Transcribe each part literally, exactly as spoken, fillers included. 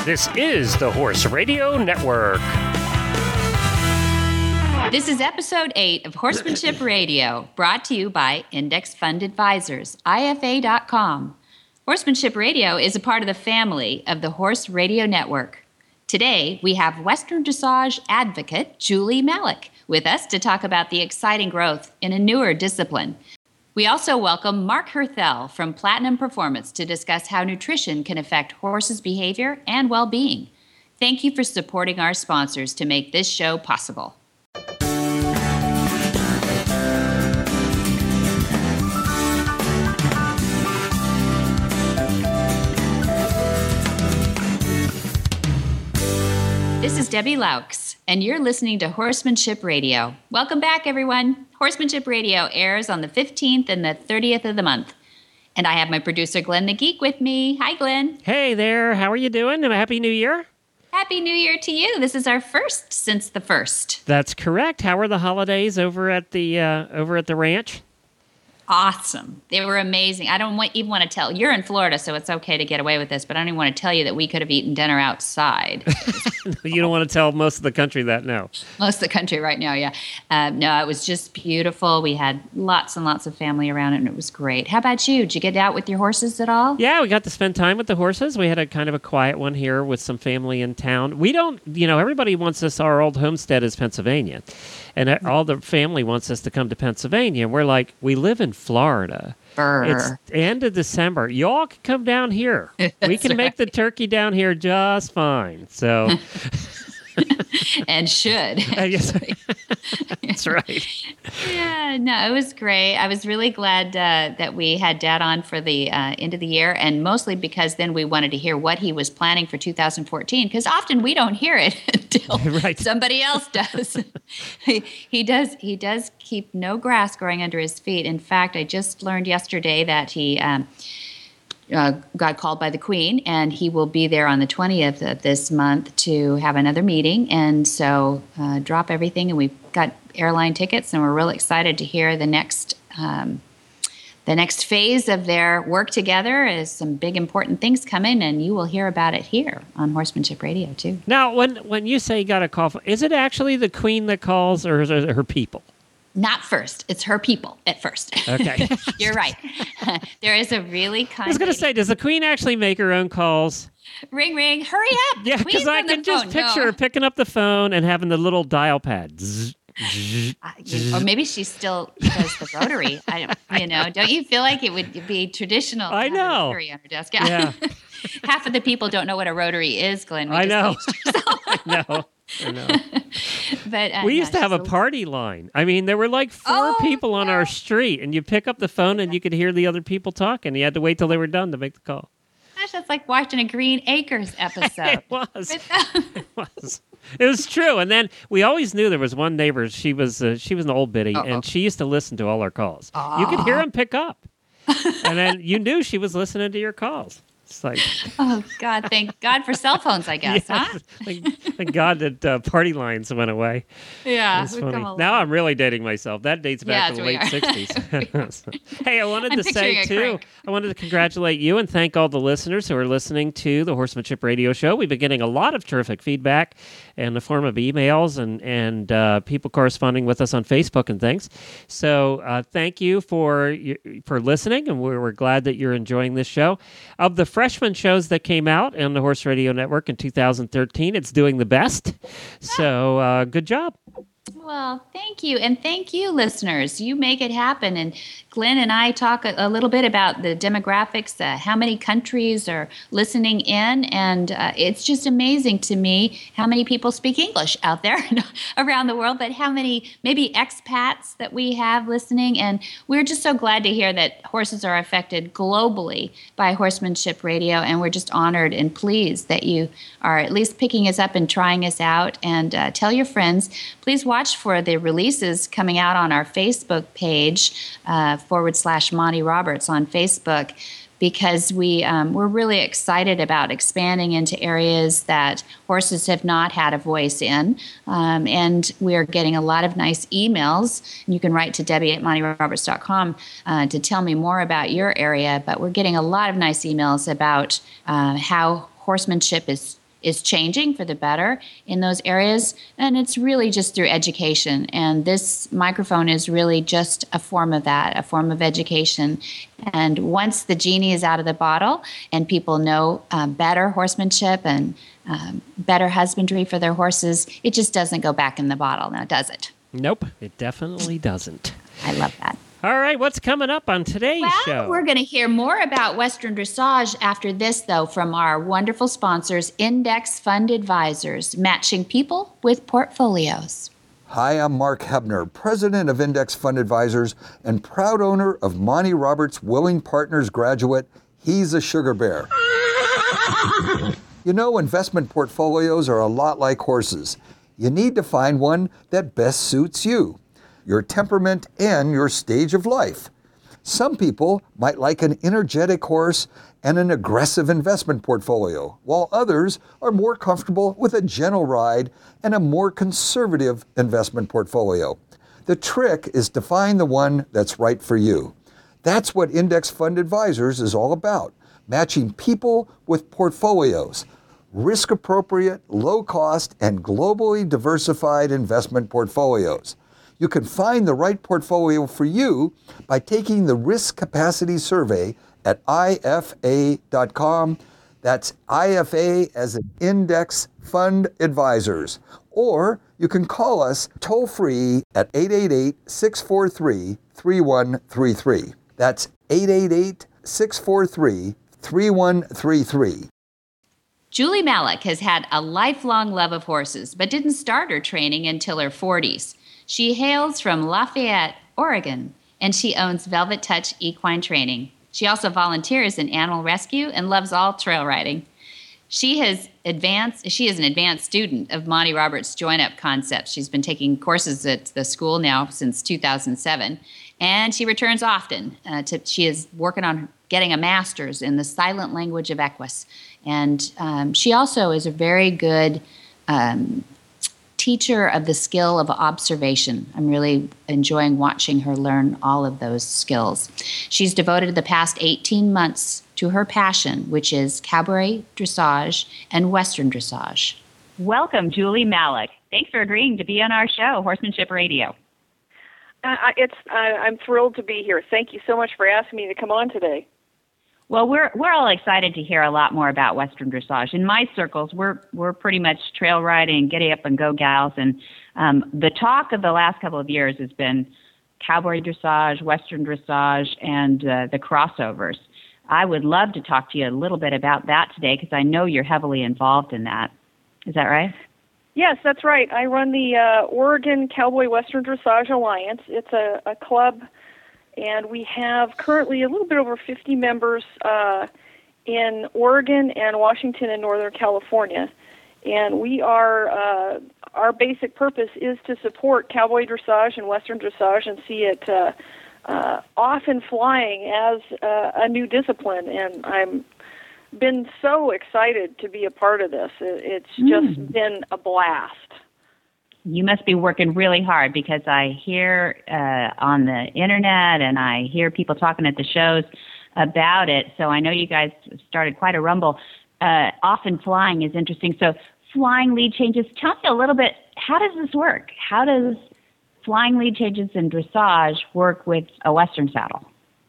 This is the Horse Radio Network. This is episode eight of Horsemanship Radio, brought to you by Index Fund Advisors, I F A dot com. Horsemanship Radio is a part of the family of the Horse Radio Network. Today, we have Western Dressage advocate Julie Malik with us to talk about the exciting growth in a newer discipline. We also welcome Mark Herthel from Platinum Performance to discuss how nutrition can affect horses' behavior and well-being. Thank you for supporting our sponsors to make this show possible. This is Debbie Laux, and you're listening to Horsemanship Radio. Welcome back, everyone. Horsemanship Radio airs on the fifteenth and the thirtieth of the month. And I have my producer, Glenn the Geek, with me. Hi, Glenn. Hey there. How are you doing? And a Happy New Year. Happy New Year to you. This is our first since the first. That's correct. How were the holidays over at the uh, over at the ranch? Awesome. They were amazing. I don't want, even want to tell. You're in Florida, so it's okay to get away with this, but I don't even want to tell you that we could have eaten dinner outside. You don't want to tell most of the country that, no. Most of the country right now, yeah. Uh, no, it was just beautiful. We had lots and lots of family around it, and it was great. How about you? Did you get out with your horses at all? Yeah, we got to spend time with the horses. We had a kind of a quiet one here with some family in town. We don't, you know, everybody wants us, our old homestead is Pennsylvania. And all the family wants us to come to Pennsylvania. And we're like, we live in Florida. Burr. It's end of December. Y'all can come down here. We can right. make the turkey down here just fine. So, and should. Uh, yes, that's right. Yeah, no, it was great. I was really glad uh, that we had Dad on for the uh, end of the year, and mostly because then we wanted to hear what he was planning for two thousand fourteen, because often we don't hear it until right. somebody else does. he, he does. He does keep no grass growing under his feet. In fact, I just learned yesterday that he um, uh, got called by the Queen, and he will be there on the twentieth of this month to have another meeting. And so uh, drop everything, and we've got airline tickets, and we're really excited to hear the next um, the next phase of their work together. Is some big important things coming, and you will hear about it here on Horsemanship Radio too. Now, when when you say you got a call, is it actually the Queen that calls, or is it her people? Not first. It's her people at first. Okay. You're right. There is a really kind I was going to say, does the Queen actually make her own calls? Ring, ring, hurry up. Yeah, because I can just phone. picture no. her picking up the phone and having the little dial pad. Zzz, zzz, uh, you, or maybe she still does the rotary. I don't, you know, don't you feel like it would be traditional to I have know. a rotary on her desk? Yeah. yeah. Half of the people don't know what a rotary is, Glenn. We I know. I know. I know. But uh, we used no, to have so, a party line. I mean, there were like four oh, people on no. our street, and you pick up the phone and you could hear the other people talking. You had to wait till they were done to make the call. Gosh, that's like watching a Green Acres episode. It was. it was. It was true. And then we always knew there was one neighbor. She was uh, she was an old biddy, Uh-oh. and she used to listen to all our calls. Aww. You could hear them pick up, and then you knew she was listening to your calls. It's like, oh God! Thank God for cell phones, I guess, yeah, huh? thank, thank God that uh, party lines went away. Yeah, it's funny. Now I'm really dating myself. That dates back yeah, to the late are. sixties. Hey, I wanted I'm to say too. Crank. I wanted to congratulate you and thank all the listeners who are listening to the Horsemanship Radio Show. We've been getting a lot of terrific feedback in the form of emails and and uh, people corresponding with us on Facebook and things. So uh, thank you for for listening, and we're, we're glad that you're enjoying this show. Of the freshman shows that came out on the Horse Radio Network in two thousand thirteen, it's doing the best. So uh, good job. Well, thank you. And thank you, listeners. You make it happen. And Glenn and I talk a, a little bit about the demographics, uh, how many countries are listening in. And uh, it's just amazing to me how many people speak English out there around the world, but how many maybe expats that we have listening. And we're just so glad to hear that horses are affected globally by Horsemanship Radio. And we're just honored and pleased that you are at least picking us up and trying us out. And uh, tell your friends, please watch for the releases coming out on our Facebook page, uh, forward slash Monty Roberts on Facebook, because we, um, we're really excited about expanding into areas that horses have not had a voice in. Um, and we're getting a lot of nice emails. And you can write to Debbie at Monty Roberts dot com uh, to tell me more about your area. But we're getting a lot of nice emails about uh, how horsemanship is is changing for the better in those areas. And it's really just through education. And this microphone is really just a form of that, a form of education. And once the genie is out of the bottle and people know uh, better horsemanship and um, better husbandry for their horses, it just doesn't go back in the bottle now, does it? Nope, it definitely doesn't. I love that. All right, what's coming up on today's well, show? We're going to hear more about Western Dressage after this, though, from our wonderful sponsors, Index Fund Advisors, matching people with portfolios. Hi, I'm Mark Hebner, president of Index Fund Advisors and proud owner of Monty Roberts Willing Partners graduate, He's a Sugar Bear. You know, investment portfolios are a lot like horses. You need to find one that best suits you, your temperament, and your stage of life. Some people might like an energetic horse and an aggressive investment portfolio, while others are more comfortable with a gentle ride and a more conservative investment portfolio. The trick is to find the one that's right for you. That's what Index Fund Advisors is all about, matching people with portfolios, risk-appropriate, low-cost, and globally diversified investment portfolios. You can find the right portfolio for you by taking the Risk Capacity Survey at I F A dot com. That's I F A as in Index Fund Advisors. Or you can call us toll-free at eight eight eight, six four three, three one three three. That's eight eight eight, six four three, three one three three. Julie Malik has had a lifelong love of horses, but didn't start her training until her forties. She hails from Lafayette, Oregon, and she owns Velvet Touch Equine Training. She also volunteers in animal rescue and loves all trail riding. She has advanced. She is an advanced student of Monty Roberts' join-up concepts. She's been taking courses at the school now since two thousand seven, and she returns often. Uh, to, she is working on getting a master's in the silent language of Equus. And um, she also is a very good um, teacher of the skill of observation. I'm really enjoying watching her learn all of those skills. She's devoted the past eighteen months to her passion, which is cabaret dressage and Western dressage. Welcome, Julie Malik. Thanks for agreeing to be on our show, Horsemanship Radio. Uh, it's uh, I'm thrilled to be here. Thank you so much for asking me to come on today. Well, we're we're all excited to hear a lot more about Western dressage. In my circles, we're we're pretty much trail riding, giddy up and go gals, and um, the talk of the last couple of years has been cowboy dressage, Western dressage, and uh, the crossovers. I would love to talk to you a little bit about that today because I know you're heavily involved in that. Is that right? Yes, that's right. I run the uh, Oregon Cowboy Western Dressage Alliance. It's a, a club. And we have currently a little bit over fifty members uh, in Oregon and Washington and Northern California. And we are, uh, our basic purpose is to support cowboy dressage and Western dressage and see it uh, uh, off and flying as uh, a new discipline. And I'm been so excited to be a part of this. It's just mm. been a blast. You must be working really hard because I hear uh, on the internet and I hear people talking at the shows about it. So I know you guys started quite a rumble. Uh, often flying is interesting. So flying lead changes, tell me a little bit, how does this work? How does flying lead changes and dressage work with a Western saddle?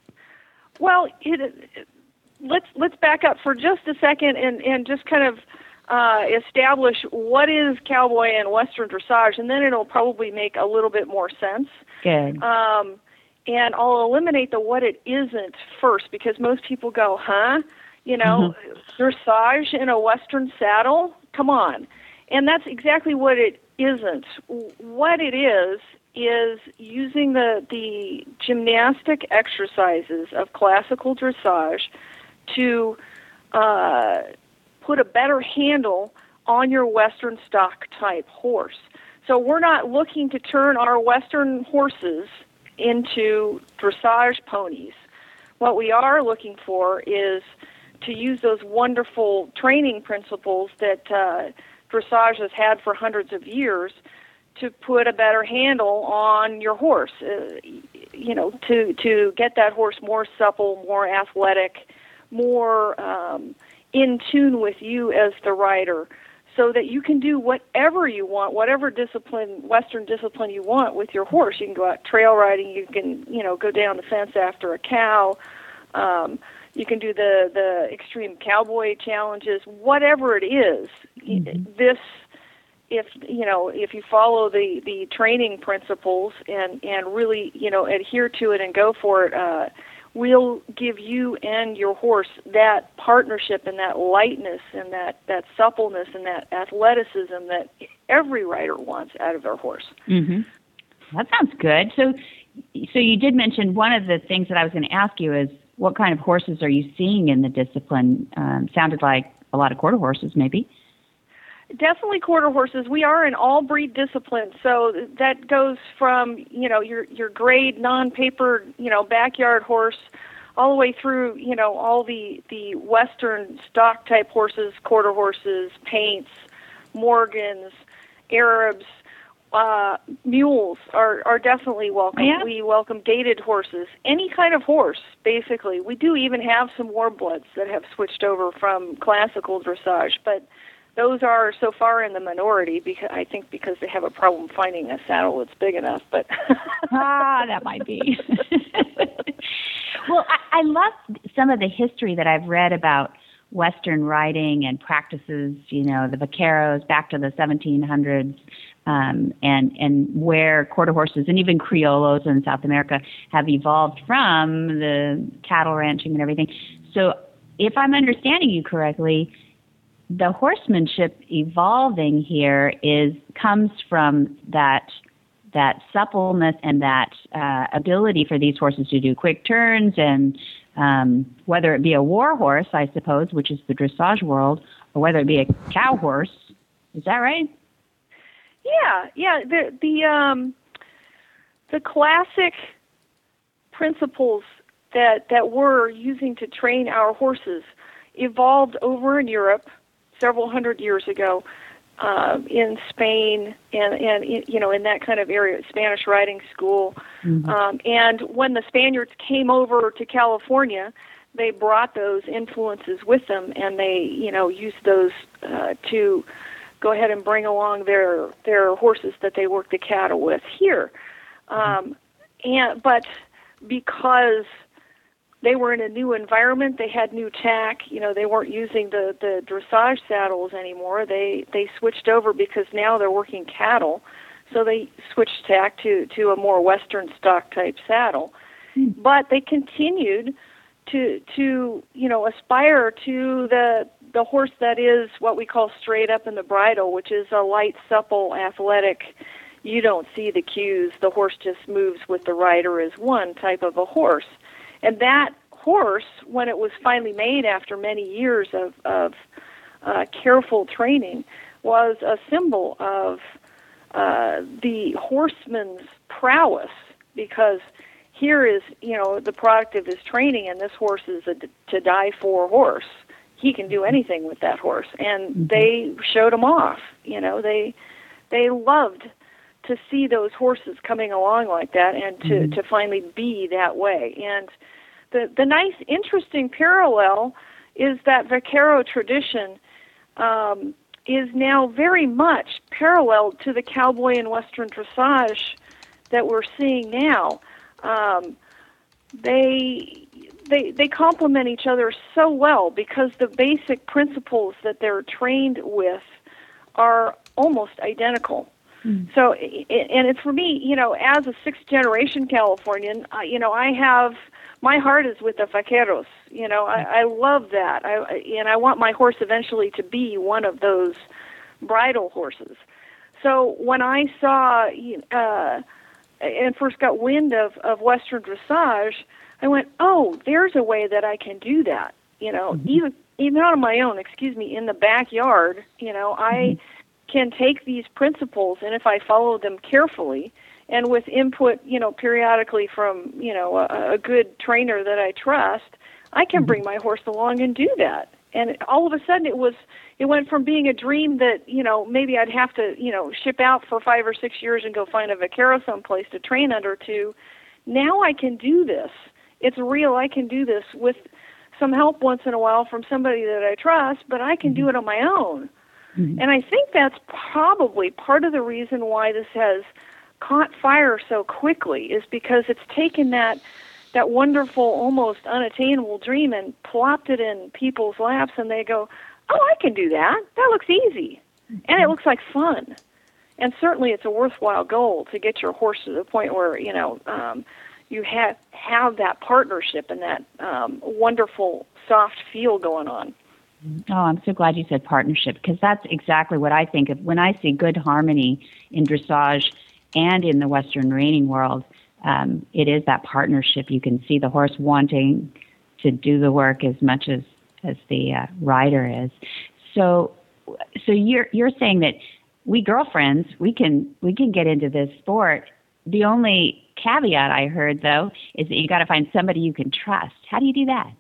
Well, it, it, let's let's back up for just a second and, and just kind of Uh, establish what is cowboy and Western dressage, and then it'll probably make a little bit more sense. Good. Um, and I'll eliminate the what it isn't first, because most people go, huh? You know, mm-hmm. dressage in a Western saddle? Come on. And that's exactly what it isn't. What it is is using the, the gymnastic exercises of classical dressage to uh, put a better handle on your Western stock type horse. So we're not looking to turn our Western horses into dressage ponies. What we are looking for is to use those wonderful training principles that uh, dressage has had for hundreds of years to put a better handle on your horse, uh, you know, to, to get that horse more supple, more athletic, more um, in tune with you as the rider. so that you can do whatever you want, whatever discipline, Western discipline you want with your horse. You can go out trail riding. You can, you know, go down the fence after a cow. Um, you can do the, the extreme cowboy challenges, whatever it is. Mm-hmm. This, if, you know, if you follow the, the training principles and, and really, you know, adhere to it and go for it, uh, will give you and your horse that partnership and that lightness and that, that suppleness and that athleticism that every rider wants out of their horse. Mm-hmm. That sounds good. So, so you did mention one of the things that I was going to ask you is what kind of horses are you seeing in the discipline? Um, sounded like a lot of quarter horses, maybe. Definitely quarter horses. We are an all-breed discipline, so that goes from, you know, your your grade, non-papered, you know, backyard horse, all the way through, you know, all the, the Western stock-type horses, quarter horses, paints, Morgans, Arabs, uh, mules are, are definitely welcome. Yeah. We welcome gaited horses, any kind of horse, basically. We do even have some warbloods that have switched over from classical dressage, but those are so far in the minority, because I think because they have a problem finding a saddle that's big enough. But ah, that might be. Well, I, I love some of the history that I've read about Western riding and practices. You know, the vaqueros back to the seventeen hundreds, um, and and where quarter horses and even criollos in South America have evolved from the cattle ranching and everything. So, if I'm understanding you correctly, the horsemanship evolving here is comes from that that suppleness and that uh, ability for these horses to do quick turns, and um, whether it be a war horse, I suppose, which is the dressage world, or whether it be a cow horse. Is that right? Yeah, yeah. The the um, the classic principles that that we're using to train our horses evolved over in Europe several hundred years ago, uh, in Spain and, and you know, in that kind of area, Spanish riding school. Mm-hmm. Um, and when the Spaniards came over to California, they brought those influences with them, and they, you know, used those uh, to go ahead and bring along their their horses that they worked the cattle with here. Um, and but because they were in a new environment, they had new tack, you know, they weren't using the, the dressage saddles anymore. They they switched over because now they're working cattle, so they switched tack to, to a more Western stock type saddle. Mm. But they continued to to, you know, aspire to the the horse that is what we call straight up in the bridle, which is a light, supple, athletic, you don't see the cues, the horse just moves with the rider as one type of a horse. And that horse, when it was finally made after many years of, of uh, careful training, was a symbol of uh, the horseman's prowess, because here is, you know, the product of his training, and this horse is a to die for horse. He can do anything with that horse, and mm-hmm. they showed him off. You know, they they loved to see those horses coming along like that, and to, mm-hmm. to finally be that way. And the the nice, interesting parallel is that vaquero tradition um, is now very much paralleled to the cowboy and Western dressage that we're seeing now. Um, they they they complement each other so well, because the basic principles that they're trained with are almost identical. Mm. So, and it's for me, you know, as a sixth generation Californian, uh, you know, I have, my heart is with the vaqueros. You know, I, I love that. I, and I want my horse eventually to be one of those bridle horses. So when I saw, uh, and first got wind of, of Western dressage, I went, oh, there's a way that I can do that. You know, mm-hmm. even, even on my own, excuse me, in the backyard, you know, I mm-hmm. can take these principles, and if I follow them carefully and with input, you know, periodically from, you know, a, a good trainer that I trust, I can mm-hmm. bring my horse along and do that. And all of a sudden it was, it went from being a dream that, you know, maybe I'd have to, you know, ship out for five or six years and go find a vaquero someplace to train under, to now I can do this. It's real. I can do this with some help once in a while from somebody that I trust, but I can do it on my own. Mm-hmm. And I think that's probably part of the reason why this has caught fire so quickly, is because it's taken that that wonderful, almost unattainable dream and plopped it in people's laps, and they go, oh, I can do that. That looks easy. And it looks like fun. And certainly it's a worthwhile goal to get your horse to the point where, you know, um, you have, have that partnership and that um, wonderful, soft feel going on. Oh, I'm so glad you said partnership, because that's exactly what I think of when I see good harmony in dressage and in the Western reining world. Um, it is that partnership. You can see the horse wanting to do the work as much as, as the uh, rider is. So, so you're you're saying that we girlfriends we can we can get into this sport. The only caveat I heard, though, is that you got to find somebody you can trust. How do you do that?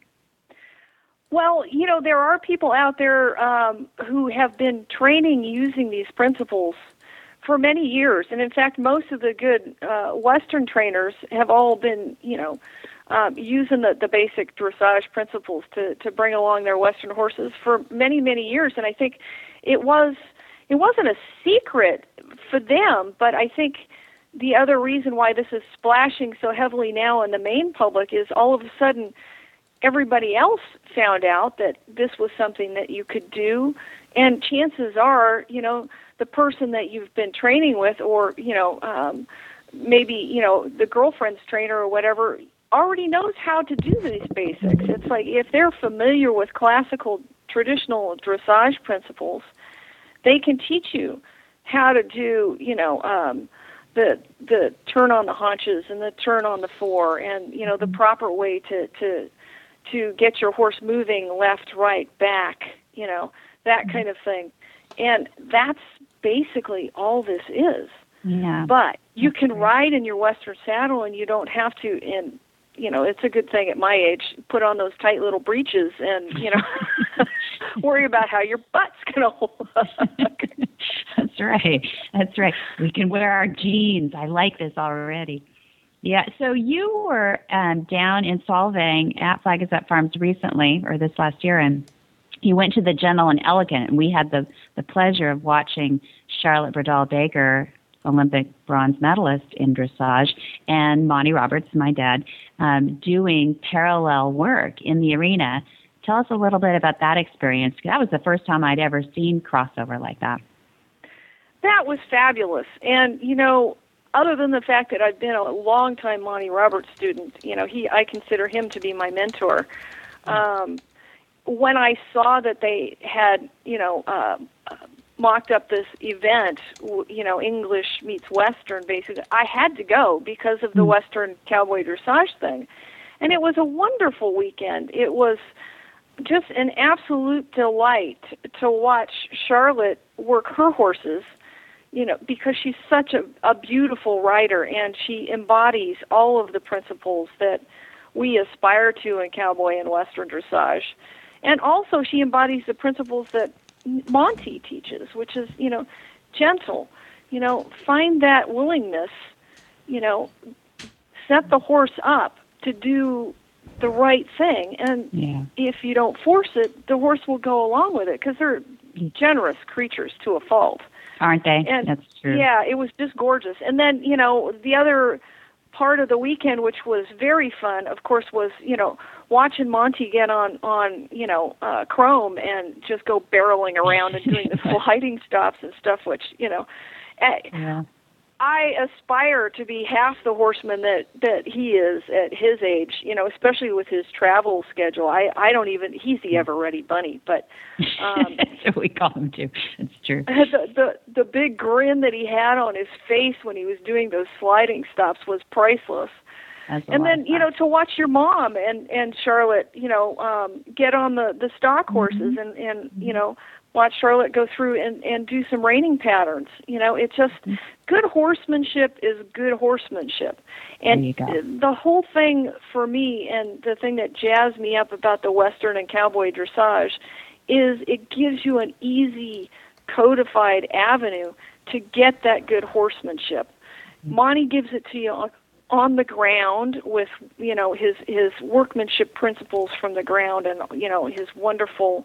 Well, you know, there are people out there um, who have been training using these principles for many years. And in fact, most of the good uh, Western trainers have all been, you know, um, using the, the basic dressage principles to, to bring along their Western horses for many, many years. And I think it was, it wasn't a secret for them, but I think the other reason why this is splashing so heavily now in the main public is all of a sudden everybody else found out that this was something that you could do. And chances are, you know, the person that you've been training with, or, you know, um, maybe, you know, the girlfriend's trainer or whatever, already knows how to do these basics. It's like if they're familiar with classical, traditional dressage principles, they can teach you how to do, you know, um, the the turn on the haunches and the turn on the fore, and, you know, the proper way to, to, to get your horse moving left, right, back, you know, that kind of thing. And that's basically all this is. Yeah. But you That's can great. ride in your Western saddle, and you don't have to, and, you know, it's a good thing at my age, put on those tight little breeches and, you know, worry about how your butt's going to hold up. That's right. That's right. We can wear our jeans. I like this already. Yeah, so you were um, down in Solvang at Flag is Up Farms recently, or this last year, and you went to the Gentle and Elegant, and we had the, the pleasure of watching Charlotte Bradall Baker, Olympic bronze medalist in dressage, and Monty Roberts, my dad, um, doing parallel work in the arena. Tell us a little bit about that experience. That was the first time I'd ever seen crossover like that. That was fabulous. And, you know, other than the fact that I've been a long-time Monty Roberts student, you know, he I consider him to be my mentor. Um, when I saw that they had, you know, uh, mocked up this event, you know, English meets Western, basically, I had to go because of the mm. Western cowboy dressage thing. And it was a wonderful weekend. It was just an absolute delight to watch Charlotte work her horses, you know, because she's such a, a beautiful rider, and she embodies all of the principles that we aspire to in cowboy and Western dressage. And also she embodies the principles that Monty teaches, which is, you know, gentle, you know, find that willingness, you know, set the horse up to do the right thing. And yeah. if you don't force it, the horse will go along with it, because they're generous creatures to a fault. Aren't they? And that's true. Yeah, it was just gorgeous. And then, you know, the other part of the weekend, which was very fun, of course, was, you know, watching Monty get on, on you know, uh, chrome and just go barreling around and doing the sliding stops and stuff, which, you know, yeah. I aspire to be half the horseman that, that he is at his age, you know, especially with his travel schedule. I, I don't even, he's the ever-ready bunny, but... Um, That's what we call him, too. That's true. The, the, the big grin that he had on his face when he was doing those sliding stops was priceless. And then, you know, to watch your mom and, and Charlotte, you know, um, get on the, the stock horses mm-hmm. and, and, you know, watch Charlotte go through and, and do some reining patterns. You know, it just, mm-hmm. good horsemanship is good horsemanship. And the whole thing for me, and the thing that jazzed me up about the Western and cowboy dressage, is it gives you an easy, codified avenue to get that good horsemanship. Mm-hmm. Monty gives it to you on, on the ground with, you know, his, his workmanship principles from the ground, and, you know, his wonderful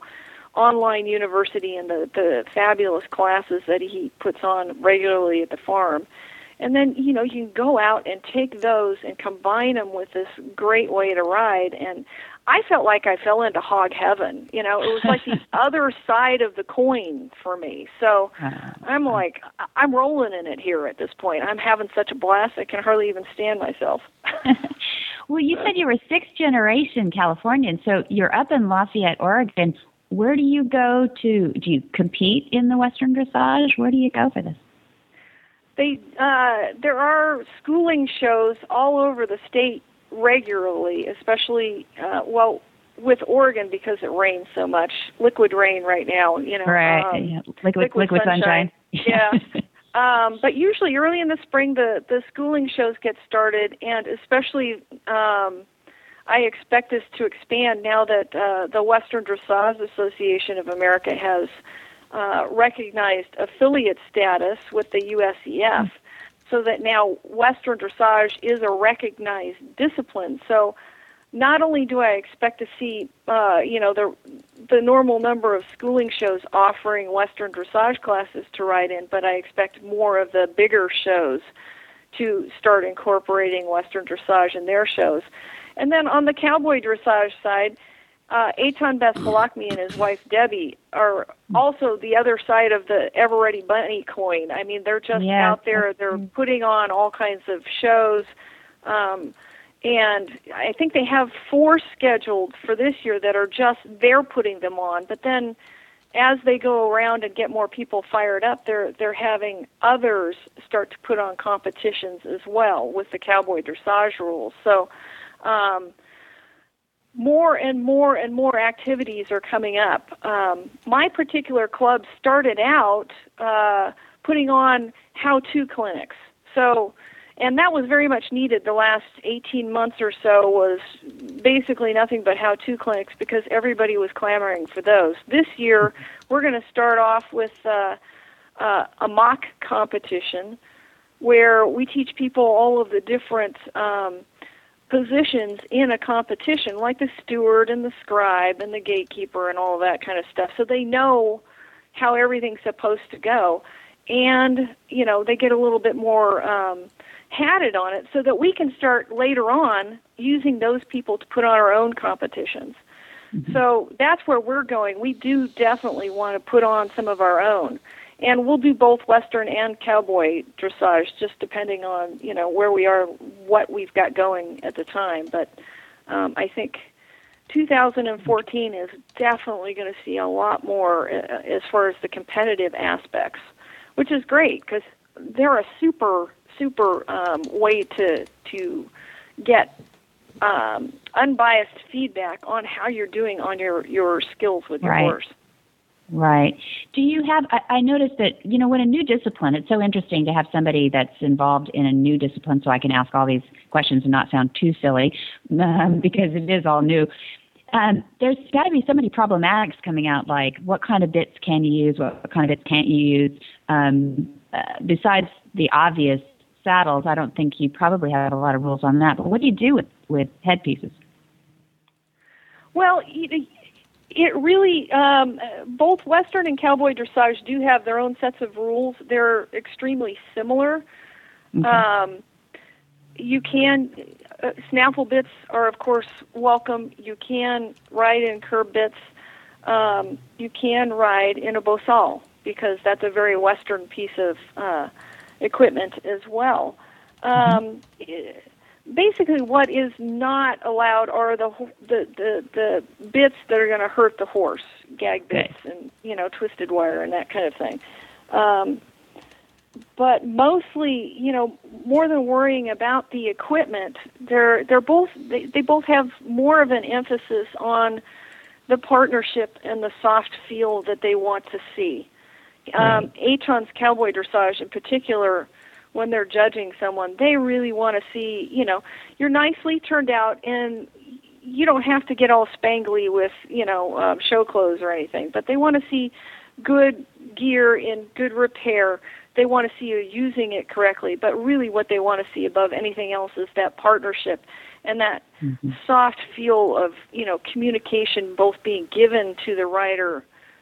online university and the, the fabulous classes that he puts on regularly at the farm. And then, you know, you can go out and take those and combine them with this great way to ride. And I felt like I fell into hog heaven. You know, it was like the other side of the coin for me. So I'm like, I'm rolling in it here at this point. I'm having such a blast, I can hardly even stand myself. Well, you said you were sixth generation Californian, so you're up in Lafayette, Oregon. Where do you go to? Do you compete in the Western Dressage? Where do you go for this? They, uh, there are schooling shows all over the state regularly, especially, uh, well, with Oregon because it rains so much. Liquid rain right now, you know. Right, um, yeah. liquid, liquid, liquid sunshine. sunshine. Yeah. um, but usually early in the spring, the, the schooling shows get started, and especially um, I expect this to expand now that uh, the Western Dressage Association of America has Uh, recognized affiliate status with the U S E F, so that now Western Dressage is a recognized discipline. So not only do I expect to see, uh, you know, the the normal number of schooling shows offering Western Dressage classes to ride in, but I expect more of the bigger shows to start incorporating Western Dressage in their shows. And then on the Cowboy Dressage side, Uh, Eitan Bespalachmi and his wife Debbie are also the other side of the Ever Ready Bunny coin. I mean, they're just yeah. out there. They're putting on all kinds of shows. Um, and I think they have four scheduled for this year that are just, they're putting them on. But then as they go around and get more people fired up, they're, they're having others start to put on competitions as well with the Cowboy Dressage rules. So, um, more and more and more activities are coming up. Um, my particular club started out uh, putting on how-to clinics. So, and that was very much needed. The last eighteen months or so was basically nothing but how-to clinics because everybody was clamoring for those. This year, we're going to start off with uh, uh, a mock competition where we teach people all of the different um, positions in a competition, like the steward and the scribe and the gatekeeper and all of that kind of stuff, so they know how everything's supposed to go. And, you know, they get a little bit more um, hatted on it so that we can start later on using those people to put on our own competitions. Mm-hmm. So that's where we're going. We do definitely want to put on some of our own. And we'll do both Western and Cowboy Dressage, just depending on, you know, where we are, what we've got going at the time. But um, I think two thousand fourteen is definitely going to see a lot more uh, as far as the competitive aspects, which is great because they're a super, super um, way to to get um, unbiased feedback on how you're doing on your, your skills with your right. horse. Right. Do you have, I, I noticed that, you know, when a new discipline, it's so interesting to have somebody that's involved in a new discipline so I can ask all these questions and not sound too silly um, because it is all new. Um, there's got to be so many problematics coming out, like what kind of bits can you use, what, what kind of bits can't you use? Um, uh, besides the obvious saddles, I don't think you probably have a lot of rules on that. But what do you do with, with headpieces? Well, you, It really, um, both Western and Cowboy Dressage do have their own sets of rules. They're extremely similar. Okay. Um, you can, uh, snaffle bits are, of course, welcome. You can ride in curb bits. Um, you can ride in a bosal because that's a very Western piece of uh, equipment as well. Um, mm-hmm. Basically, what is not allowed are the the the, the bits that are going to hurt the horse, gag bits okay. and you know twisted wire and that kind of thing. Um, but mostly, you know, more than worrying about the equipment, they're they're both they, they both have more of an emphasis on the partnership and the soft feel that they want to see. Um, Eitan's Cowboy Dressage in particular, when they're judging someone, they really want to see, you know, you're nicely turned out and you don't have to get all spangly with, you know, um, show clothes or anything, but they want to see good gear in good repair. They want to see you using it correctly, but really what they want to see above anything else is that partnership and that mm-hmm. soft feel of, you know, communication both being given to the rider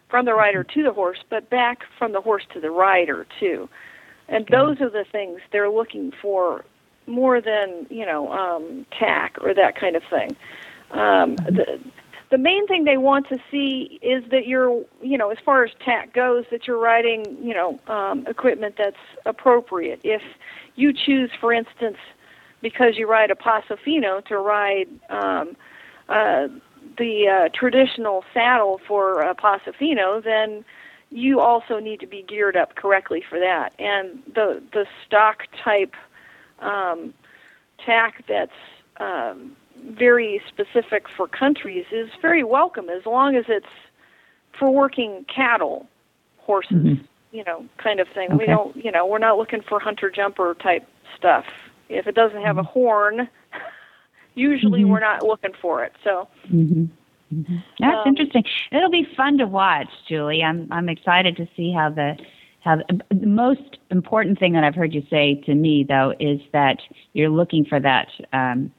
from the rider to the horse, but back from the horse to the rider too. And Okay. those are the things they're looking for more than, you know, um, tack or that kind of thing. Um, the, the main thing they want to see is that you're, you know, as far as tack goes, that you're riding, you know, um, equipment that's appropriate. If you choose, for instance, because you ride a Paso Fino, to ride um, uh, the uh, traditional saddle for a Paso Fino, then you also need to be geared up correctly for that. And the the stock type um, tack that's um, very specific for countries is very welcome, as long as it's for working cattle horses, Mhm. you know, kind of thing. Okay. We don't, you know, we're not looking for hunter jumper type stuff. If it doesn't have a horn, usually Mhm. we're not looking for it. So. Mm-hmm. Mm-hmm. That's Um, interesting. It'll be fun to watch, Julie. I'm I'm excited to see how the how the, the most important thing that I've heard you say to me though is that you're looking for that um,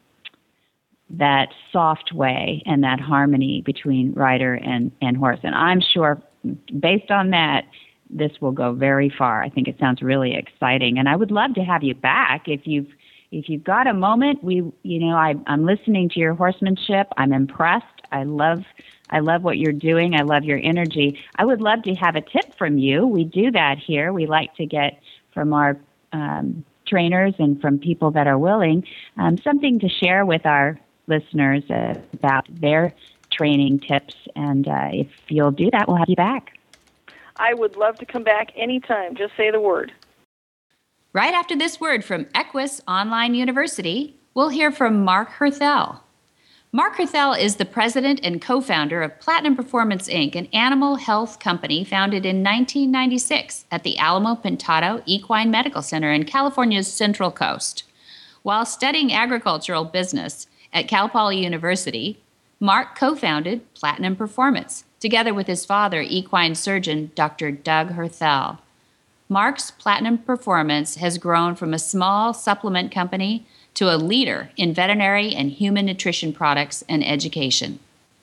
that soft way and that harmony between rider and and horse. And I'm sure, based on that, this will go very far. I think it sounds really exciting, and I would love to have you back if you've if you've got a moment. We, you know, I, I'm listening to your horsemanship. I'm impressed. I love, I love what you're doing. I love your energy. I would love to have a tip from you. We do that here. We like to get from our um, trainers and from people that are willing um, something to share with our listeners uh, about their training tips. And uh, if you'll do that, we'll have you back. I would love to come back anytime. Just say the word. Right after this word from Equus Online University, we'll hear from Mark Herthel. Mark Herthel is the president and co-founder of Platinum Performance, Incorporated, an animal health company founded in nineteen ninety-six at the Alamo Pintado Equine Medical Center in California's Central Coast. While studying agricultural business at Cal Poly University, Mark co-founded Platinum Performance, together with his father, equine surgeon Doctor Doug Herthel. Mark's Platinum Performance has grown from a small supplement company to a leader in veterinary and human nutrition products and education.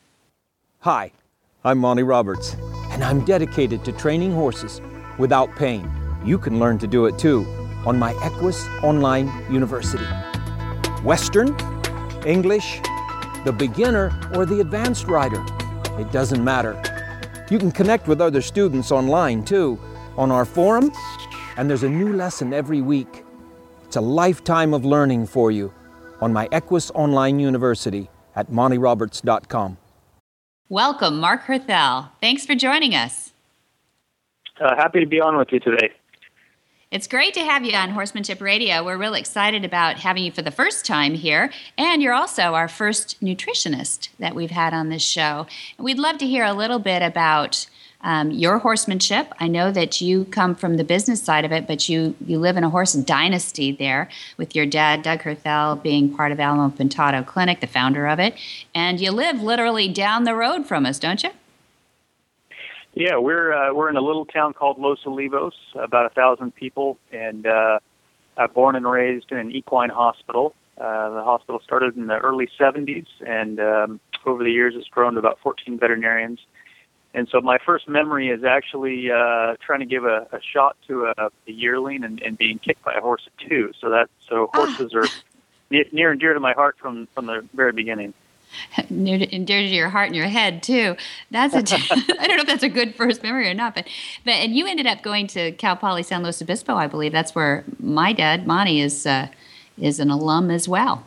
Hi, I'm Monty Roberts, and I'm dedicated to training horses without pain. You can learn to do it too on my Equus Online University. Western, English, the beginner, or the advanced rider, it doesn't matter. You can connect with other students online too, on our forum, and there's a new lesson every week. It's a lifetime of learning for you on my Equus Online University at monty roberts dot com. Welcome, Mark Herthel. Thanks for joining us. Uh, happy to be on with you today. It's great to have you on Horsemanship Radio. We're really excited about having you for the first time here, and you're also our first nutritionist that we've had on this show. And we'd love to hear a little bit about Um, your horsemanship. I know that you come from the business side of it, but you, you live in a horse dynasty there with your dad, Doug Herthel, being part of Alamo Pintado Clinic, the founder of it. And you live literally down the road from us, don't you? Yeah, we're uh, we're in a little town called Los Olivos, about a thousand people, and uh, I'm born and raised in an equine hospital. Uh, the hospital started in the early seventies, and um, over the years it's grown to about fourteen veterinarians. And so my first memory is actually uh, trying to give a, a shot to a, a yearling and, and being kicked by a horse at two. So that so horses are near, near and dear to my heart from, from the very beginning. Near to, and dear to your heart and your head too. That's a t- I don't know if that's a good first memory or not, but but and you ended up going to Cal Poly San Luis Obispo, I believe. That's where my dad, Monty, is uh, is an alum as well.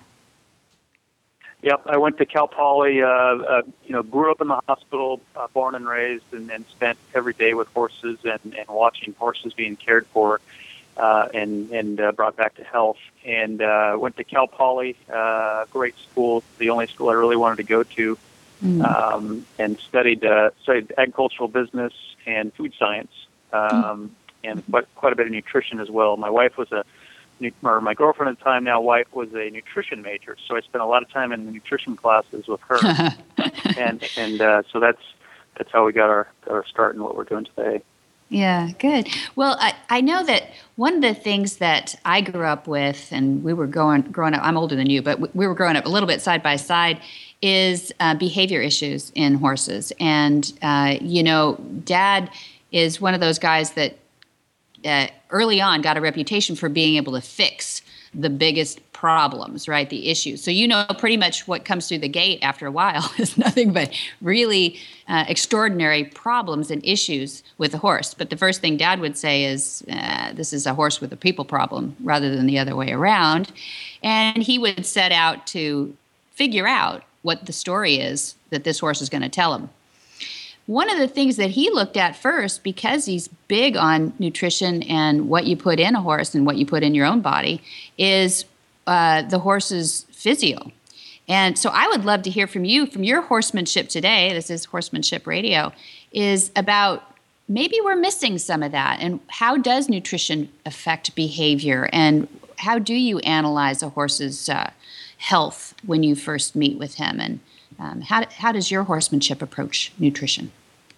Yep, I went to Cal Poly, uh, uh, you know, grew up in the hospital, uh, born and raised, and, and spent every day with horses and, and watching horses being cared for uh, and, and uh, brought back to health. And uh, went to Cal Poly, uh, great school, the only school I really wanted to go to, mm. um, and studied uh, studied agricultural business and food science, um, mm. and quite, quite a bit of nutrition as well. My wife was a or my girlfriend at the time, now wife, was a nutrition major, so I spent a lot of time in the nutrition classes with her, and and uh, so that's that's how we got our our start in what we're doing today. Yeah, good. Well, I, I know that one of the things that I grew up with, and we were growing, growing up, I'm older than you, but we were growing up a little bit side by side, is uh, behavior issues in horses. And, uh, you know, Dad is one of those guys that uh, early on got a reputation for being able to fix the biggest problems, right? The issues. So you know pretty much what comes through the gate after a while is nothing but really uh, extraordinary problems and issues with the horse. But the first thing Dad would say is, uh, this is a horse with a people problem rather than the other way around. And he would set out to figure out what the story is that this horse is going to tell him. One of the things that he looked at first, because he's big on nutrition and what you put in a horse and what you put in your own body, is uh, the horse's physio. And so I would love to hear from you, from your horsemanship today, this is Horsemanship Radio, is about maybe we're missing some of that. And how does nutrition affect behavior? And how do you analyze a horse's uh, health when you first meet with him? And um, how, how does your horsemanship approach nutrition?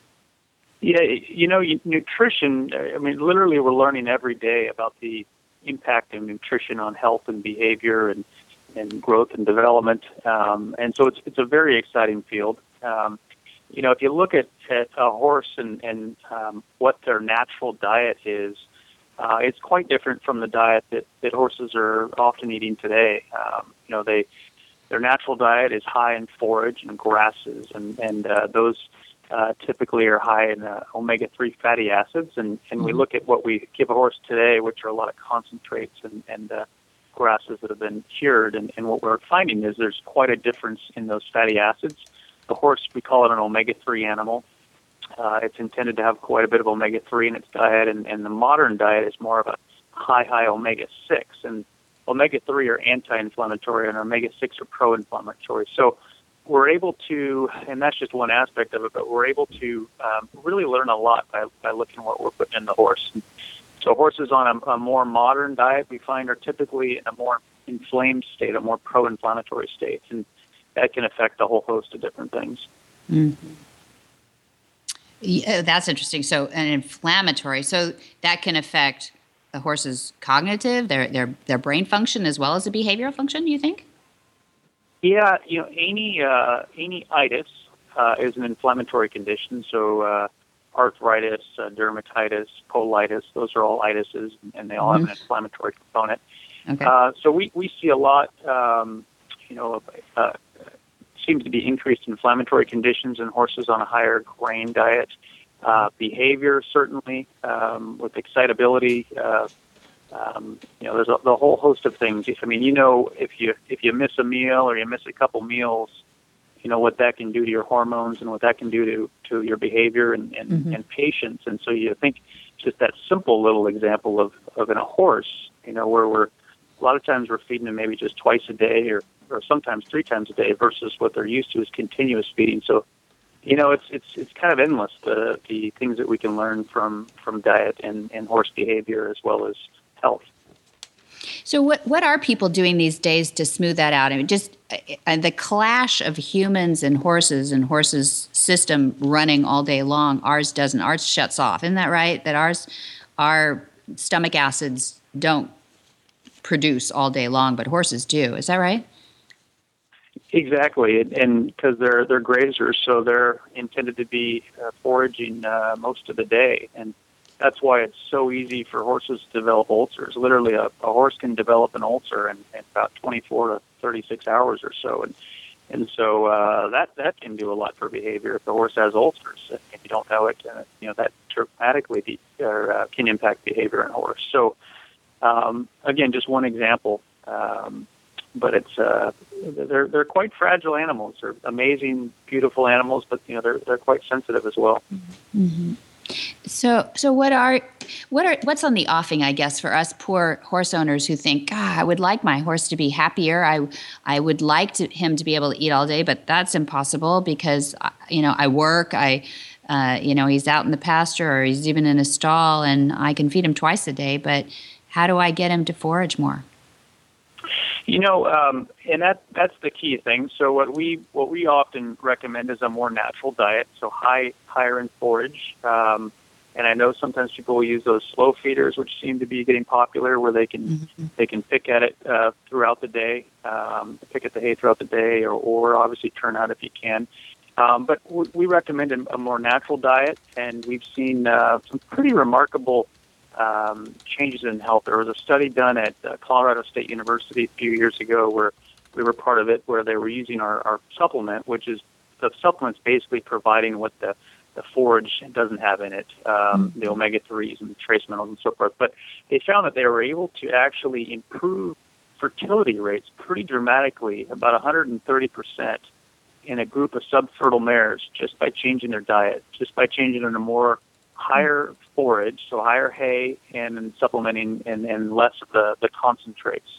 Yeah, you know, nutrition, I mean, literally we're learning every day about the impact of nutrition on health and behavior and, and growth and development. Um, and so it's it's a very exciting field. Um, you know, if you look at, at a horse and, and um, what their natural diet is, uh, it's quite different from the diet that, that horses are often eating today. Um, you know, they their natural diet is high in forage and grasses, and, and uh, those Uh, typically are high in uh, omega three fatty acids, and, and mm-hmm. we look at what we give a horse today, which are a lot of concentrates and, and uh, grasses that have been cured, and, and what we're finding is there's quite a difference in those fatty acids. The horse, we call it an omega three animal. Uh, it's intended to have quite a bit of omega three in its diet, and, and the modern diet is more of a high, high omega six, and omega three are anti-inflammatory, and omega six are pro-inflammatory. So we're able to, and that's just one aspect of it, but we're able to um, really learn a lot by, by looking at what we're putting in the horse. So horses on a, a more modern diet, we find, are typically in a more inflamed state, a more pro-inflammatory state, and that can affect a whole host of different things. Mm-hmm. Yeah, that's interesting. So an inflammatory, so that can affect the horse's cognitive, their their their brain function, as well as the behavioral function, you think? Yeah, you know, any uh, any itis uh, is an inflammatory condition. So uh, arthritis, uh, dermatitis, colitis, those are all itises, and they all mm-hmm. have an inflammatory component. Okay. Uh, so we, we see a lot, um, you know, uh, seems to be increased inflammatory conditions in horses on a higher grain diet. Uh, behavior, certainly, um, with excitability, uh, Um, you know, there's a, the whole host of things. I mean, you know, if you if you miss a meal or you miss a couple meals, you know what that can do to your hormones and what that can do to, to your behavior and, and, mm-hmm. and patience. And so you think just that simple little example of, of in a horse, you know, where we're a lot of times we're feeding them maybe just twice a day or, or sometimes three times a day versus what they're used to is continuous feeding. So, you know, it's it's it's kind of endless, the the things that we can learn from, from diet and, and horse behavior as well as health. So what what are people doing these days to smooth that out? I mean, just uh, the clash of humans and horses and horses' system running all day long. Ours doesn't. Ours shuts off. Isn't that right? That ours, our stomach acids don't produce all day long, but horses do. Is that right? Exactly, and because they're they're grazers, so they're intended to be uh, foraging uh, most of the day, and that's why it's so easy for horses to develop ulcers. Literally, a, a horse can develop an ulcer in, in about twenty-four to thirty-six hours or so, and and so uh, that that can do a lot for behavior. If the horse has ulcers, if you don't know it, uh, you know that dramatically be, or, uh, can impact behavior in a horse. So um, again, just one example, um, but it's uh, they're they're quite fragile animals. They're amazing, beautiful animals, but you know they're they're quite sensitive as well. Mm-hmm. So, so what are, what are, what's on the offing? I guess for us poor horse owners who think, God, I would like my horse to be happier. I, I would like to, him to be able to eat all day, but that's impossible because you know I work. I, uh, you know, he's out in the pasture or he's even in a stall, and I can feed him twice a day. But how do I get him to forage more? You know, um, and that that's the key thing. So what we what we often recommend is a more natural diet, so high higher in forage. Um, And I know sometimes people will use those slow feeders, which seem to be getting popular, where they can mm-hmm. they can pick at it uh, throughout the day, um, pick at the hay throughout the day, or, or obviously turn out if you can. Um, but w- we recommend a, a more natural diet, and we've seen uh, some pretty remarkable um, changes in health. There was a study done at uh, Colorado State University a few years ago where we were part of it, where they were using our, our supplement, which is the supplement's basically providing what the the forage doesn't have in it, um, mm-hmm. the omega threes and the trace minerals and so forth. But they found that they were able to actually improve fertility rates pretty dramatically, about one hundred thirty percent in a group of subfertile mares just by changing their diet, just by changing them to more higher forage, so higher hay and supplementing and, and less of the, the concentrates.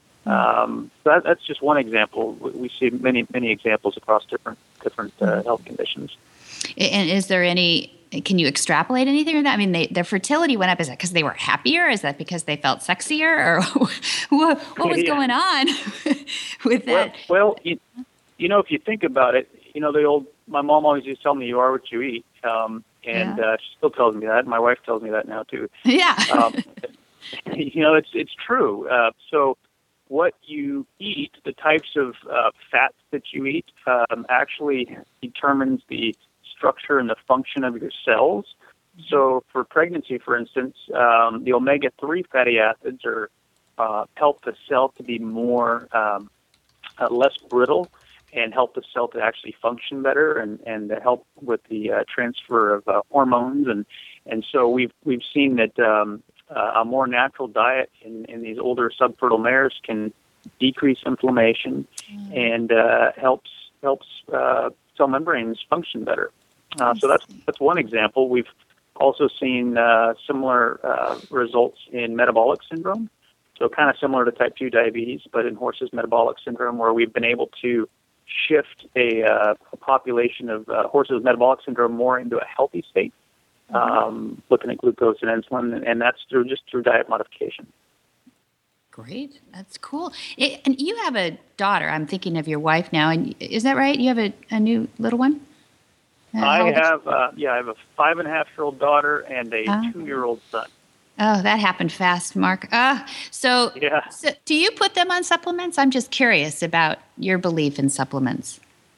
Um, so that, that's just one example. We, we see many, many examples across different different uh, health conditions. And is there any, can you extrapolate anything from that? I mean, they, their fertility went up. Is that because they were happier? Is that because they felt sexier? Or what, what was yeah. going on with that? Well, well you, you know, if you think about it, you know, the old, my mom always used to tell me, you are what you eat. Um, and yeah. uh, she still tells me that. My wife tells me that now, too. Yeah. um, you know, it's it's true. Uh, so what you eat, the types of uh, fats that you eat, um, actually determines the structure and the function of your cells. So for pregnancy, for instance, um, the omega three fatty acids are uh, help the cell to be more um, uh, less brittle and help the cell to actually function better and, and to help with the uh, transfer of uh, hormones. And, and so we've we've seen that um, uh, a more natural diet in, in these older subfertile mares can decrease inflammation mm. and uh, helps helps uh, cell membranes function better. Uh, so that's that's one example. We've also seen uh, similar uh, results in metabolic syndrome. So kind of similar to type two diabetes, but in horses, metabolic syndrome, where we've been able to shift a, uh, a population of uh, horses with metabolic syndrome more into a healthy state, mm-hmm. um, looking at glucose and insulin, and, and that's through just through diet modification. Great. That's cool. It, and you have a daughter. I'm thinking of your wife now. And is that right? You have a, a new little one? Uh, I have, uh, yeah, I have a five and a half year old daughter and a oh. two year old son. Oh, that happened fast, Mark. Uh, so, yeah. so, do you put them on supplements? I'm just curious about your belief in supplements.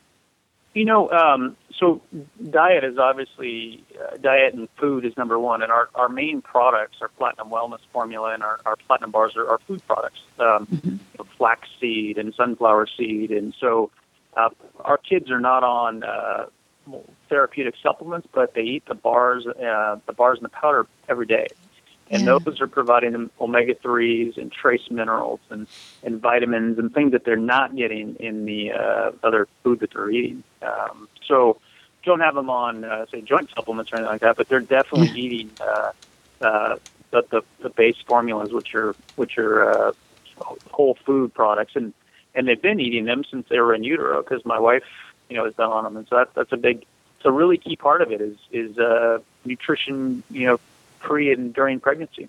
You know, um, so diet is obviously, uh, diet and food is number one. And our, our main products, our Platinum Wellness Formula and our, our Platinum Bars are, are food products, um, mm-hmm. you know, flax seed and sunflower seed. And so uh, our kids are not on uh, therapeutic supplements, but they eat the bars, uh, the bars and the powder every day. And yeah. those are providing them omega threes and trace minerals and, and vitamins and things that they're not getting in the uh, other food that they're eating. Um, so don't have them on, uh, say, joint supplements or anything like that, but they're definitely yeah. eating uh, uh, the, the, the base formulas, which are which are uh, whole food products. And, and they've been eating them since they were in utero because my wife, you know, has been on them. And so that, that's a big, it's a really key part of it is, is uh, nutrition, you know, pre and during pregnancy.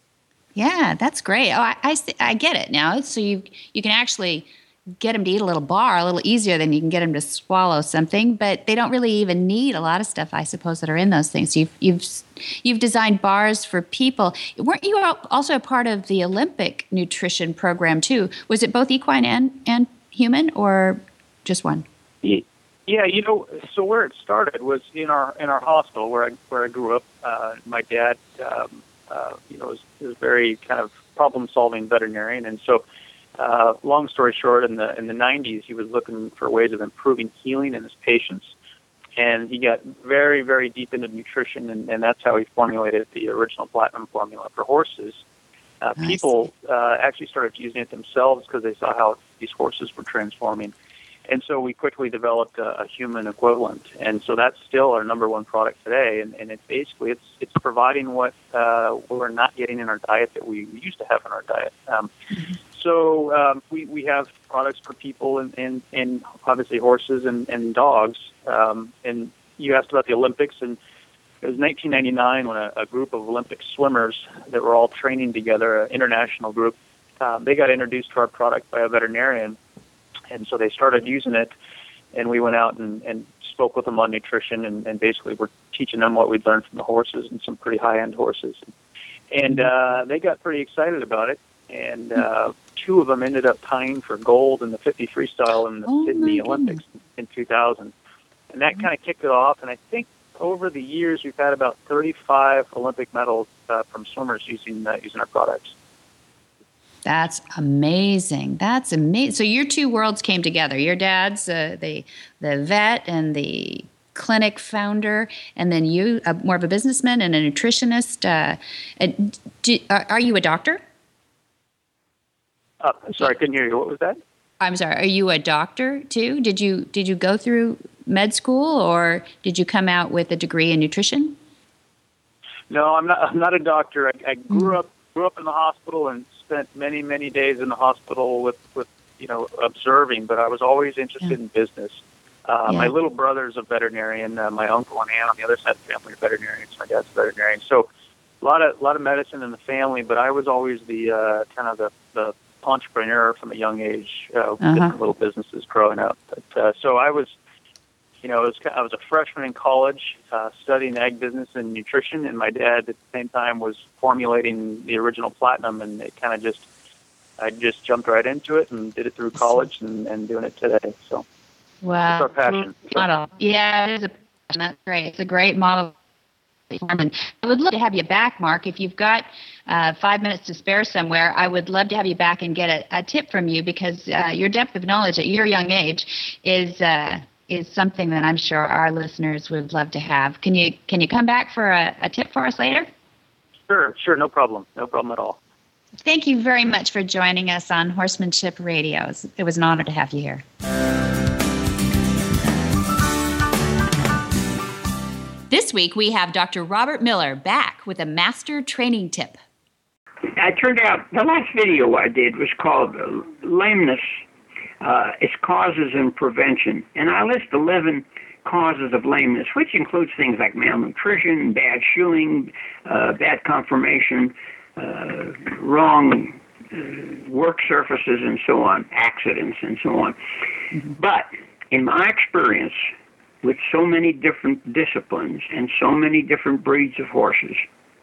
Yeah, that's great. Oh, I, I, I get it now. So you you can actually get them to eat a little bar a little easier than you can get them to swallow something, but they don't really even need a lot of stuff, I suppose, that are in those things. You've you've you've designed bars for people. Weren't you also a part of the Olympic nutrition program too? Was it both equine and, and human, or just one? Yeah. Yeah, you know, so where it started was in our in our hospital where I where I grew up. Uh, my dad, um, uh, you know, was, was very kind of problem solving veterinarian, and so, uh, long story short, in the in the nineties, he was looking for ways of improving healing in his patients, and he got very very deep into nutrition, and, and that's how he formulated the original Platinum formula for horses. Uh, nice. People uh, actually started using it themselves because they saw how these horses were transforming. And so we quickly developed a, a human equivalent, and so that's still our number one product today. And, and it's basically it's it's providing what uh, we're not getting in our diet that we used to have in our diet. Um, so um, we we have products for people and and, and obviously horses and, and dogs. Um, and you asked about the Olympics, and it was nineteen ninety-nine when a, a group of Olympic swimmers that were all training together, an international group, um, they got introduced to our product by a veterinarian. And so they started using it, and we went out and, and spoke with them on nutrition, and, and basically we're teaching them what we'd learned from the horses, and some pretty high-end horses. And uh, they got pretty excited about it, and uh, two of them ended up tying for gold in the fifty freestyle in the Oh, Sydney my Olympics in two thousand. And that kind of kicked it off, and I think over the years we've had about thirty-five Olympic medals uh, from swimmers using uh, using our products. That's amazing. That's amazing. So your two worlds came together. Your dad's uh, the the vet and the clinic founder, and then you, uh, more of a businessman and a nutritionist. Uh, uh, do, are, are you a doctor? Uh, sorry, I couldn't hear you. What was that? I'm sorry. Are you a doctor too? Did you did you go through med school, or did you come out with a degree in nutrition? No, I'm not. I'm not a doctor. I, I grew up grew up in the hospital and spent many many days in the hospital with with you know observing. But I was always interested Yeah. in business. Uh, Yeah. My little brother's a veterinarian. Uh, my uncle and aunt on the other side of the family are veterinarians. My dad's a veterinarian. So a lot of a lot of medicine in the family. But I was always the uh, kind of the, the entrepreneur from a young age. Uh, Uh-huh. Different little businesses growing up. But uh, so I was. You know, I was, I was a freshman in college uh, studying ag business and nutrition, and my dad at the same time was formulating the original Platinum, and it kind of just, I just jumped right into it and did it through college and, and doing it today. So Wow. it's our passion. Model. Yeah, it is a passion. That's great. It's a great model. And I would love to have you back, Mark. If you've got uh, five minutes to spare somewhere, I would love to have you back and get a, a tip from you, because uh, your depth of knowledge at your young age is uh, is something that I'm sure our listeners would love to have. Can you can you come back for a, a tip for us later? Sure, sure, no problem, no problem at all. Thank you very much for joining us on Horsemanship Radio. It was, it was an honor to have you here. This week we have Doctor Robert Miller back with a master training tip. It turned out the last video I did was called uh, Lameness, uh, Its Causes and Prevention. And I list eleven causes of lameness, which includes things like malnutrition, bad shoeing, uh, bad conformation, uh, wrong uh, work surfaces, and so on, accidents, and so on. Mm-hmm. But in my experience, with so many different disciplines and so many different breeds of horses,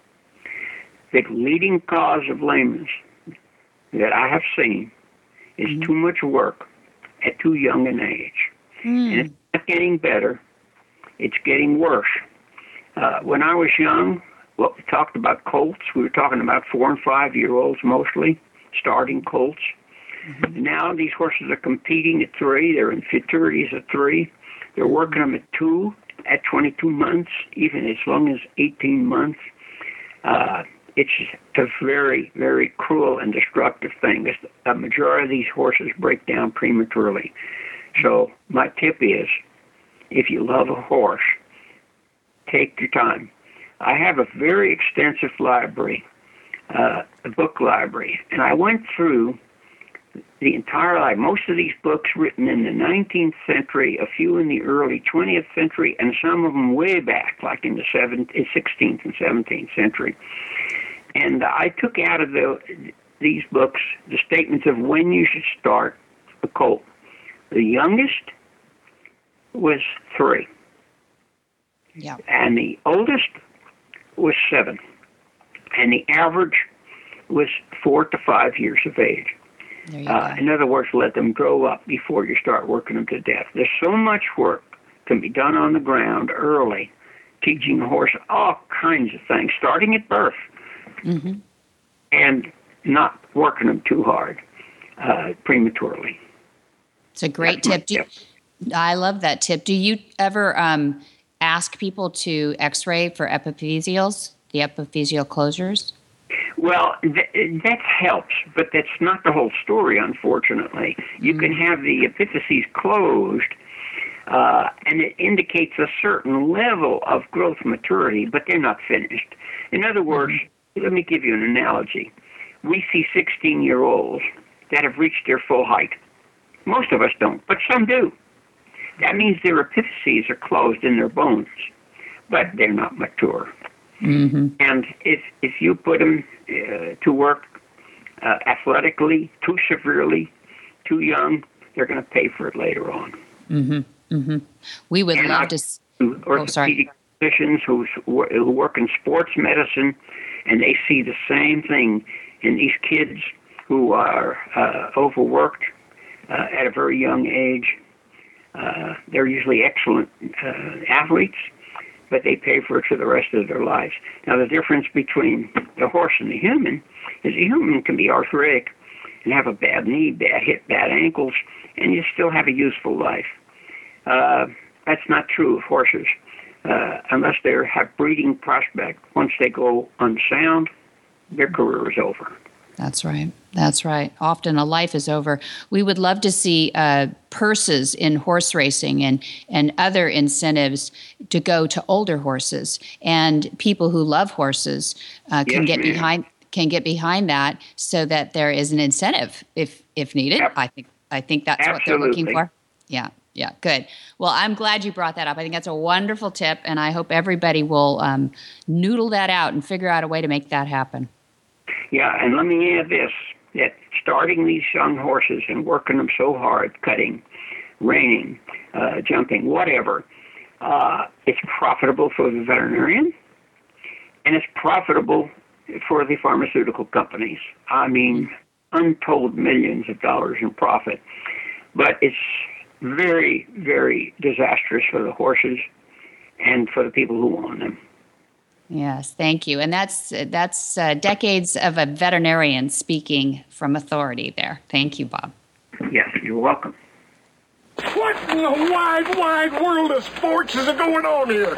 the leading cause of lameness that I have seen is mm-hmm. too much work at too young an age. Mm. And it's not getting better, it's getting worse. Uh, when I was young, well, we talked about colts. We were talking about four and five year olds mostly, starting colts. Mm-hmm. Now these horses are competing at three. They're in futurities at three. They're working them at two, at twenty-two months, even as long as eighteen months. Uh, it's a very, very cruel and destructive thing. A majority of these horses break down prematurely. So my tip is, if you love a horse, take your time. I have a very extensive library, uh, a book library, and I went through the entire life. Most of these books written in the nineteenth century, a few in the early twentieth century, and some of them way back, like in the seventeenth, sixteenth and seventeenth century. And I took out of the, these books the statements of when you should start a colt. The youngest was three. Yeah. And the oldest was seven. And the average was four to five years of age. Uh, in other words, let them grow up before you start working them to death. There's so much work can be done on the ground early, teaching a horse all kinds of things, starting at birth, mm-hmm. and not working them too hard uh, prematurely. It's a great That's tip. Do you, I love that tip. Do you ever um, ask people to x-ray for epiphyseals, the epiphyseal closures? Well, th- that helps, but that's not the whole story, unfortunately. You mm-hmm. can have the epiphyses closed, uh, and it indicates a certain level of growth maturity, but they're not finished. In other words, mm-hmm. let me give you an analogy. We see sixteen-year-olds that have reached their full height. Most of us don't, but some do. That means their epiphyses are closed in their bones, but they're not mature. Mm-hmm. And if if you put them uh, to work uh, athletically, too severely, too young, they're going to pay for it later on. Mm-hmm. Mm-hmm. We would and love I, to. S- orthopedic oh, sorry. physicians who, who work in sports medicine, and they see the same thing in these kids who are uh, overworked uh, at a very young age. Uh, they're usually excellent uh, athletes, but they pay for it for the rest of their lives. Now, the difference between the horse and the human is the human can be arthritic and have a bad knee, bad hip, bad ankles, and you still have a useful life. Uh, that's not true of horses. Uh, unless they have breeding prospect, once they go unsound, their career is over. That's right. That's right. Often a life is over. We would love to see uh, purses in horse racing and, and other incentives to go to older horses. And people who love horses uh, can Yes, get ma'am. behind can get behind that, so that there is an incentive if if needed. Yep. I think I think that's what they're looking Absolutely. for. Yeah. Yeah, good. Well, I'm glad you brought that up. I think that's a wonderful tip, and I hope everybody will um, noodle that out and figure out a way to make that happen. Yeah, and let me add this, that starting these young horses and working them so hard, cutting, reining, uh, jumping, whatever, uh, it's profitable for the veterinarian, and it's profitable for the pharmaceutical companies. I mean, untold millions of dollars in profit. But it's very, very disastrous for the horses and for the people who own them. Yes, thank you. And that's that's uh, decades of a veterinarian speaking from authority there. Thank you, Bob. Yes, you're welcome. What in the wide, wide world of sports is going on here?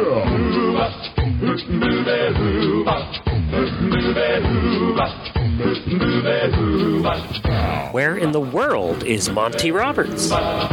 Where in the world is Monty Roberts?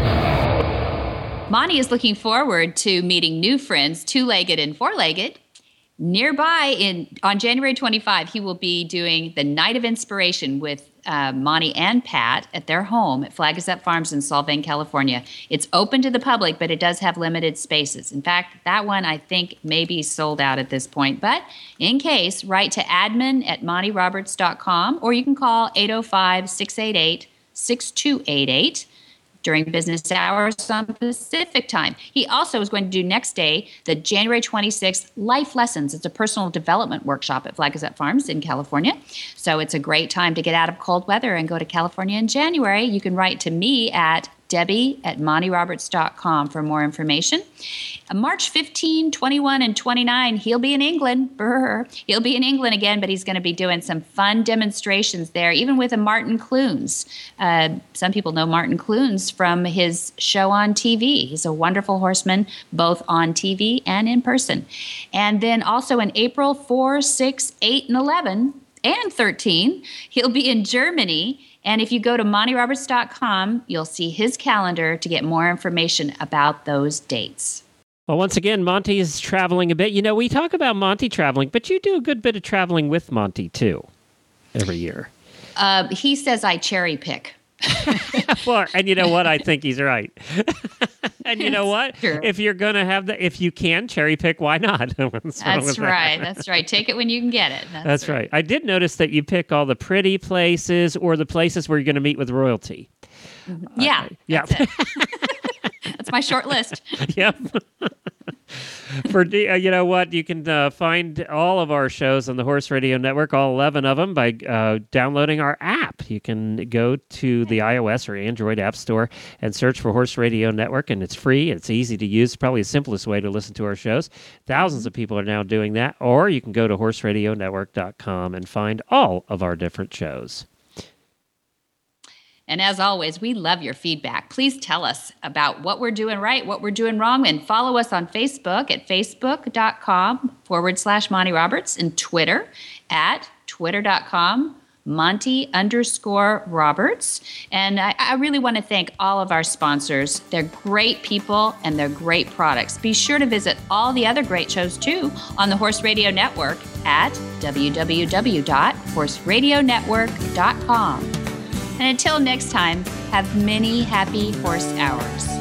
Monty is looking forward to meeting new friends, two-legged and four-legged. Nearby in on January twenty-fifth, he will be doing the Night of Inspiration with uh, Monty and Pat at their home at Flag Gazette Farms in Solvang, California. It's open to the public, but it does have limited spaces. In fact, that one I think may be sold out at this point. But in case, write to admin at monty roberts dot com, or you can call eight oh five, six eight eight, six two eight eight. during business hours on Pacific time. He also is going to do next day the January twenty-sixth Life Lessons. It's a personal development workshop at Flag Gazette Farms in California. So it's a great time to get out of cold weather and go to California in January. You can write to me at Debbie at monty roberts dot com for more information. March fifteenth, twenty-one, and twenty-nine, he'll be in England. Brr. He'll be in England again, but he's going to be doing some fun demonstrations there, even with a Martin Clunes. Uh, some people know Martin Clunes from his show on T V. He's a wonderful horseman, both on T V and in person. And then also in April fourth, sixth, eighth, and eleven, and thirteen, he'll be in Germany. And if you go to monty roberts dot com, you'll see his calendar to get more information about those dates. Well, once again, Monty is traveling a bit. You know, we talk about Monty traveling, but you do a good bit of traveling with Monty, too, every year. Uh, he says I cherry pick. Well, and you know what? I think he's right. And you know what? Sure. If you're going to have the, if you can cherry pick, why not? What's wrong with That's that? right. That's right. Take it when you can get it. That's, That's right. I did notice that you pick all the pretty places or the places where you're going to meet with royalty. Yeah. Okay. Yeah. That's it. That's my short list. Yep. For uh, you know what, you can uh, find all of our shows on the Horse Radio Network, all eleven of them, by uh, downloading our app. You can go to the iOS or Android App Store and search for Horse Radio Network, and it's free. It's easy to use. Probably the simplest way to listen to our shows. Thousands of people are now doing that. Or you can go to horse radio network dot com and find all of our different shows. And as always, we love your feedback. Please tell us about what we're doing right, what we're doing wrong, and follow us on Facebook at facebook dot com forward slash Monty Roberts and Twitter at twitter dot com Monty underscore Roberts. And I, I really want to thank all of our sponsors. They're great people and they're great products. Be sure to visit all the other great shows too on the Horse Radio Network at w w w dot horse radio network dot com. And until next time, have many happy horse hours.